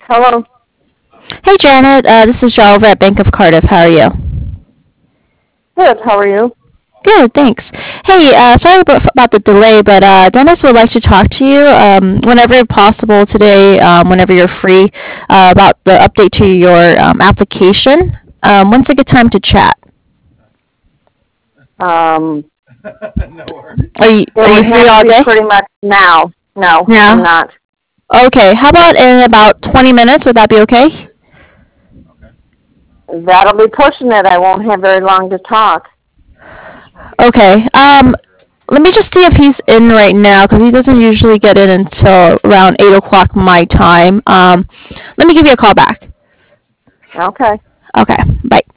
Hello. Hey Janet, this is Joe over at Bank of Cardiff. How are you? Good. How are you? Good, thanks. Hey, sorry about the delay, but Dennis would like to talk to you whenever possible today, whenever you're free, about the update to your application. When's a good time to chat? Um, Are you it are you would free have to all be day? pretty much now. No, I'm Yeah. not. Okay. How about in about 20 minutes? Would that be okay? That'll be pushing it. I won't have very long to talk. Okay. Let me just see if he's in right now because he doesn't usually get in until around 8 o'clock my time. Let me give you a call back. Okay. Okay. Bye.